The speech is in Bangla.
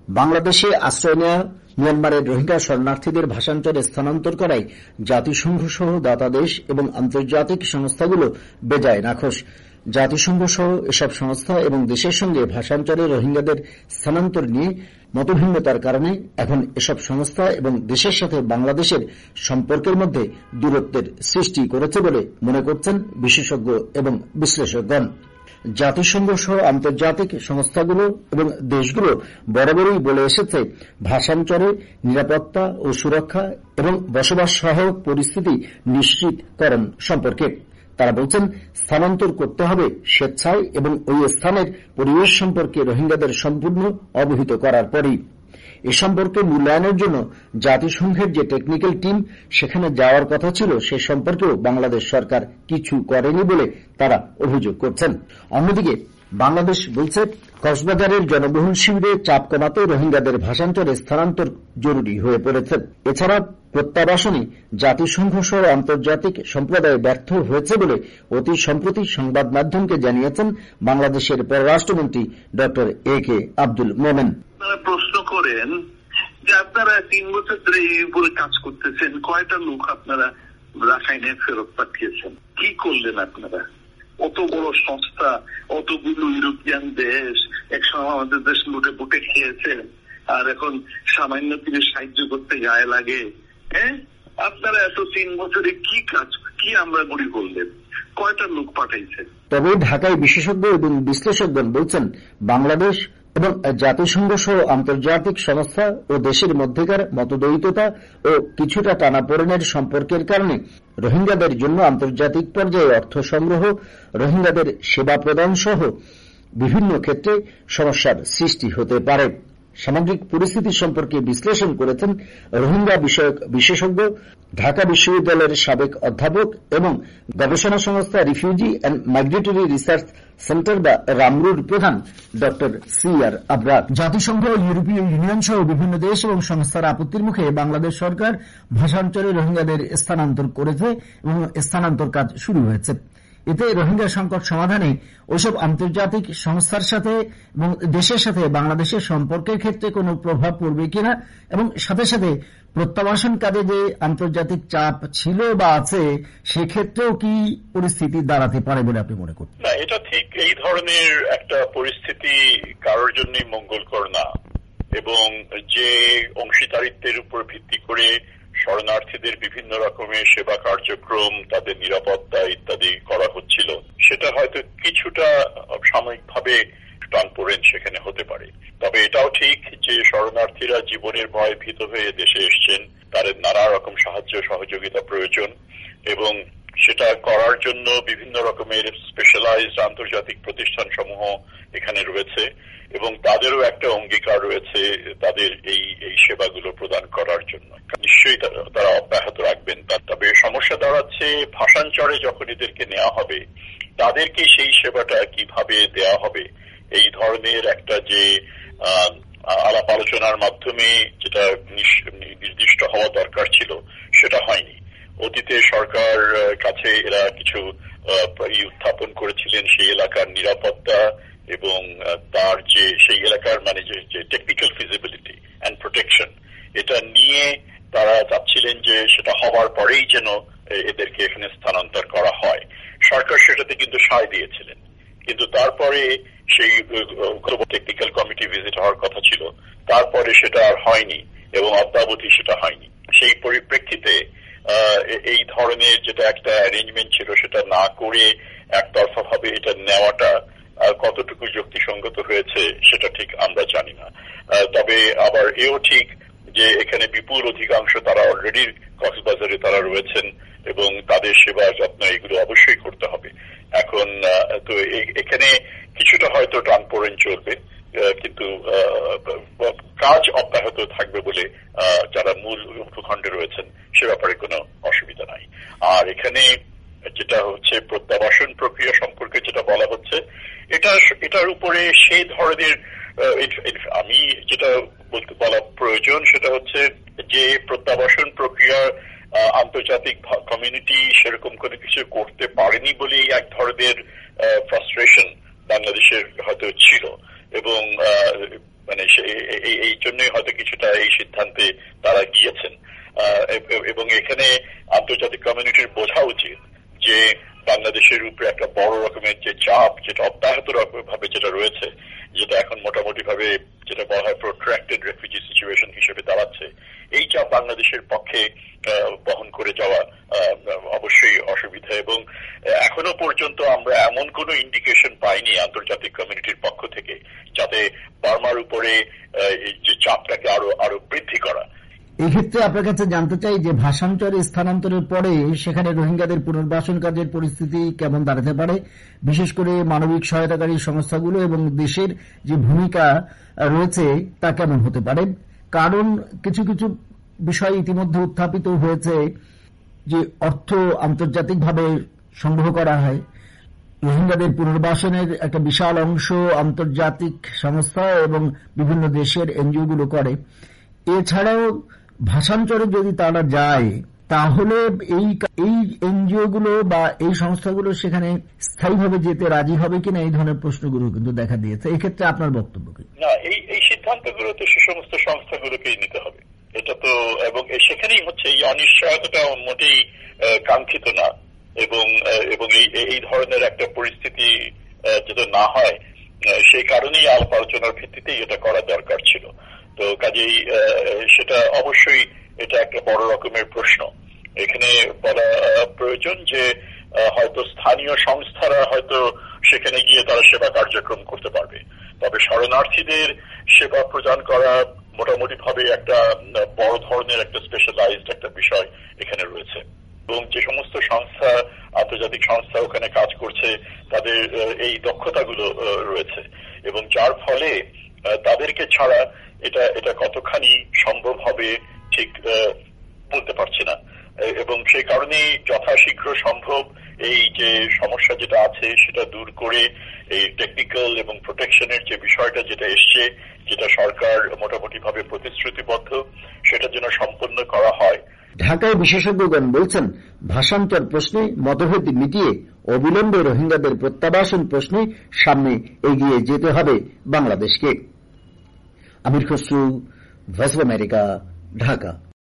বাংলাদেশে আশ্রয় নেওয়া মিয়ানমারের রোহিঙ্গা শরণার্থীদের ভাষান্তরে স্থানান্তর করায় জাতিসংঘ সহ দাতা দেশ এবং আন্তর্জাতিক সংস্থাগুলো বেজায় নাখোশ। জাতিসংঘ সহ এসব সংস্থা এবং দেশের সঙ্গে ভাষান্তরে রোহিঙ্গাদের স্থানান্তর নিয়ে মতভিন্নতার কারণে এখন এসব সংস্থা এবং দেশের সাথে বাংলাদেশের সম্পর্কের মধ্যে দূরত্বের সৃষ্টি করেছে বলে মনে করছেন বিশেষজ্ঞ এবং বিশ্লেষকগণ। জাতিসংঘ সহ আন্তর্জাতিক সংস্থাগুলো এবং দেশগুলো বরাবরই বলে এসেছে ভাষান্তরে নিরাপত্তা ও সুরক্ষা এবং বসবাস সহায়ক পরিস্থিতি নিশ্চিতকরণ সম্পর্কে। তারা বলছেন স্থানান্তর করতে হবে স্বেচ্ছায় এবং ওই স্থানের পরিবেশ সম্পর্কে রোহিঙ্গাদের সম্পূর্ণ অবহিত করার পরই। এ সম্পর্কে মূল্যায়নের জন্য জাতিসংঘের যে টেকনিক্যাল টিম সেখানে যাওয়ার কথা ছিল সে সম্পর্কেও বাংলাদেশ সরকার কিছু করেনি বলে তারা অভিযোগ করছেন। অন্যদিকে বাংলাদেশ বলছে কক্সবাজারের জনবহুল শিবিরে চাপ কমাতে রোহিঙ্গাদের ভাষান্তরে স্থানান্তর জরুরি হয়ে পড়েছে। এছাড়া প্রত্যাবাসনে জাতিসংঘ সহ আন্তর্জাতিক সম্প্রদায় ব্যর্থ হয়েছে বলে অতি সম্প্রতি সংবাদ মাধ্যমকে জানিয়েছেন বাংলাদেশের পররাষ্ট্রমন্ত্রী ড এ কে আব্দুল মোমেন। প্রশ্ন করেন যে আপনারা 3 বছর ধরে এই উপরে কাজ করতেছেন, কয়টা লোক আপনারা রাখাইনে ফেরত পাঠিয়েছেন? কি করলেন আপনারা? অত বড় সংস্থা, অতগুলো ইউরোপিয়ান দেশ একসময় আমাদের দেশ লুটে পুটে খেয়েছে, আর এখন সামান্য কিছু সাহায্য করতে গায়ে লাগে। আপনারা এত 3 বছরে কি কাজ, কি আমরা গড়ি করলেন? কয়টা লোক পাঠাইছেন? তবে ঢাকায় বিশেষজ্ঞ এবং বিশ্লেষকগণ বলছেন বাংলাদেশ এবং জাতিসংঘ সহ আন্তর্জাতিক সংস্থা ও দেশের মধ্যেকার মতদ্বৈততা ও কিছুটা টানাপোড়েনের সম্পর্কের কারণে রোহিঙ্গাদের জন্য আন্তর্জাতিক পর্যায়ে অর্থ সংগ্রহ, রোহিঙ্গাদের সেবা প্রদান সহ বিভিন্ন ক্ষেত্রে সমস্যার সৃষ্টি হতে পারে। সামগ্রিক পরিস্থিতি সম্পর্কে বিশ্লেষণ করেছেন রোহিঙ্গা বিষয়ক বিশেষজ্ঞ, ঢাকা বিশ্ববিদ্যালয়ের সাবেক অধ্যাপক এবং গবেষণা সংস্থা refugee and migratory research centre বা রামরুর প্রধান ড সি আর আবরার। জাতিসংঘ, ইউরোপীয় ইউনিয়ন সহ বিভিন্ন দেশ এবং সংস্থার আপত্তির মুখে বাংলাদেশ সরকার ভাষান্তরে রোহিঙ্গাদের স্থানান্তর করেছে এবং স্থানান্তর কাজ শুরু হয়েছে। এতে রোহিঙ্গা সংকট সমাধানে ওইসব আন্তর্জাতিক সংস্থার সাথে এবং দেশের সাথে বাংলাদেশের সম্পর্কের ক্ষেত্রে কোনো প্রভাব পড়বে কিনা এবং সাথে সাথে প্রত্যাবাসন কাজে যে আন্তর্জাতিক চাপ ছিল বা আছে সেক্ষেত্রেও কি পরিস্থিতি দাঁড়াতে পারে বলে আপনি মনে করেন? না, এটা ঠিক এই ধরনের একটা পরিস্থিতি কারোর জন্যই মঙ্গলকর না, এবং যে অংশীদারিত্বের উপর ভিত্তি করে শরণার্থীদের বিভিন্ন রকমের সেবা কার্যক্রম, তাদের নিরাপত্তা ইত্যাদি করা হচ্ছিল, সেটা হয়তো কিছুটা সাময়িকভাবে টানপোড়েন সেখানে হতে পারে। তবে এটাও ঠিক যে শরণার্থীরা জীবনের ভয়ে ভীত হয়ে দেশে এসছেন, তাদের নানা রকম সাহায্য সহযোগিতা প্রয়োজন, এবং সেটা করার জন্য বিভিন্ন রকমের স্পেশালাইজড আন্তর্জাতিক প্রতিষ্ঠান সমূহ এখানে রয়েছে এবং তাদেরও একটা অঙ্গীকার রয়েছে তাদের এই সেবাগুলো প্রদান করার জন্য। নিশ্চয়ই তারা অব্যাহত রাখবেন। তবে সমস্যা দাঁড়াচ্ছে ভাষান্তরে যখন এদেরকে নেওয়া হবে তাদেরকে সেই সেবাটা কিভাবে দেয়া হবে, এই ধরনের একটা যে আলাপ আলোচনার মাধ্যমে যেটা নির্দিষ্ট হওয়া দরকার ছিল সেটা হয়নি। অতীতে সরকার কাছে এরা কিছু উত্থাপন করেছিলেন সেই এলাকার নিরাপত্তা এবং তার যে সেই এলাকার মানে যে টেকনিক্যাল ফিজিবিলিটি অ্যান্ড প্রোটেকশন, এটা নিয়ে তারা চাচ্ছিলেন যে সেটা হওয়ার পরেই যেন এদেরকে এখানে স্থানান্তর করা হয়। সরকার সেটাতে কিন্তু সায় দিয়েছিলেন, কিন্তু তারপরে সেই টেকনিক্যাল কমিটি ভিজিট হওয়ার কথা ছিল, তারপরে সেটা আর হয়নি এবং অদ্যাবধি সেটা হয়নি। সেই পরিপ্রেক্ষিতে এই ধরনের যেটা একটা অ্যারেঞ্জমেন্ট ছিল সেটা না করে একতরফা ভাবে এটা নেওয়াটা কতটুকু যুক্তিসঙ্গত হয়েছে সেটা ঠিক আমরা জানি না। তবে আবার এও ঠিক যে এখানে বিপুল অধিকাংশ তারা অলরেডি কক্সবাজারে তারা রয়েছেন এবং তাদের সেবা যত্ন এগুলো অবশ্যই করতে হবে। এখন তো এখানে কিছুটা হয়তো টানপোড়েন চলবে, কিন্তু কাজ অব্যাহত থাকবে বলে যারা মূল ভূখণ্ডে রয়েছেন সে ব্যাপারে কোনো অসুবিধা নাই। আর এখানে যেটা হচ্ছে প্রত্যাবাসন প্রক্রিয়া সম্পর্কে যেটা বলা হচ্ছে, এটার উপরে সেই ধরনের আমি যেটা বলা প্রয়োজন সেটা হচ্ছে যে প্রত্যাবাসন প্রক্রিয়া আন্তর্জাতিক কমিউনিটি সেরকম কোনো কিছু করতে পারেনি বলেই এক ধরনের ফ্রাস্ট্রেশন বাংলাদেশের হয়তো ছিল, এবং মানে এই জন্যই হয়তো কিছুটা এই সিদ্ধান্তে তারা গিয়েছেন। এবং এখানে আন্তর্জাতিক কমিউনিটির বোঝা উচিত যে বাংলাদেশের উপরে একটা বড় রকমের যে চাপ, যেটা অব্যাহত ভাবে যেটা রয়েছে, যেটা এখন মোটামুটি ভাবে যেটা বলা হয় প্রোট্রাক্টেড রেফিউজি সিচুয়েশন হিসেবে দাঁড়াচ্ছে, এই চাপ বাংলাদেশের পক্ষে বহন করে যাওয়া অবশ্যই অসুবিধা। এবং এখনো পর্যন্ত আমরা এমন কোন ইন্ডিকেশন পাইনি আন্তর্জাতিক কমিউনিটির পক্ষ থেকে যাতে বার্মার উপরে যে চাপটাকে আরো বৃদ্ধি করা। এই ক্ষেত্রে আপনার কাছে জানতে চাই যে ভাষান্তরে স্থানান্তরের পরে সেখানে রোহিঙ্গাদের পুনর্বাসন কাজের পরিস্থিতি কেমন দাঁড়াতে পারে, বিশেষ করে মানবিক সহায়তাকারী সংস্থাগুলো এবং দেশের যে ভূমিকা রয়েছে তা কেমন হতে পারে। কারণ কিছু কিছু বিষয় ইতিমধ্যে উত্থাপিত হয়েছে যে অর্থ আন্তর্জাতিকভাবে সংগ্রহ করা হয়, রোহিঙ্গাদের পুনর্বাসনের একটা বিশাল অংশ আন্তর্জাতিক সংস্থা এবং বিভিন্ন দেশের এনজিওগুলো করে। এছাড়াও ভাষান্তরে যদি তারা যায় তাহলে এই এনজিওগুলো বা এই সংস্থাগুলো সেখানে স্থায়ীভাবে যেতে রাজি হবে কিনা, এই ধরনের প্রশ্নগুলো কিন্তু দেখা দিয়েছে। এক্ষেত্রে আপনার বক্তব্য কি? না, এই সিদ্ধান্তগুলো তো সে সমস্ত সংস্থাগুলোকেই নিতে হবে, এটা তো। এবং সেখানেই হচ্ছে এই অনিশ্চয়তাটা মোটেই কাঙ্ক্ষিত না, এবং এই ধরনের একটা পরিস্থিতি যাতে না হয় সেই কারণেই আলাপ আলোচনার ভিত্তিতেই এটা করা দরকার ছিল। তো কাজেই সেটা অবশ্যই এটা একটা বড় রকমের প্রশ্ন। এখানে বলা প্রয়োজন যে হয়তো স্থানীয় সংস্থারা হয়তো সেখানে গিয়ে তারা সেবা কার্যক্রম করতে পারবে, তবে শরণার্থীদের সেবা প্রদান করা মোটামুটি ভাবে একটা বড় ধরনের একটা স্পেশালাইজড একটা বিষয় এখানে রয়েছে। এবং যে সমস্ত সংস্থা, আন্তর্জাতিক সংস্থা ওখানে কাজ করছে, তাদের এই দক্ষতাগুলো রয়েছে, এবং যার ফলে তাদেরকে ছাড়া এটা কতখানি সম্ভব হবে ঠিক বলতে পারছি না। এবং সেই কারণেই যথাশীঘ্র সম্ভব এই যে সমস্যা যেটা আছে সেটা দূর করে এই টেকনিক্যাল এবং প্রোটেকশনের যে বিষয়টা যেটা এসছে, যেটা সরকার মোটামুটি ভাবে প্রতিশ্রুতিবদ্ধ, সেটা যেন সম্পন্ন করা হয়। ঢাকায় বিশেষজ্ঞগণ বলছেন, ভাষান্তর প্রশ্নে মতভেদ মিটিয়ে অবিলম্বে রোহিঙ্গাদের প্রত্যাবাসন প্রশ্নে সামনে এগিয়ে যেতে হবে বাংলাদেশকে। Amir Khasru, voice of America, Dhaka.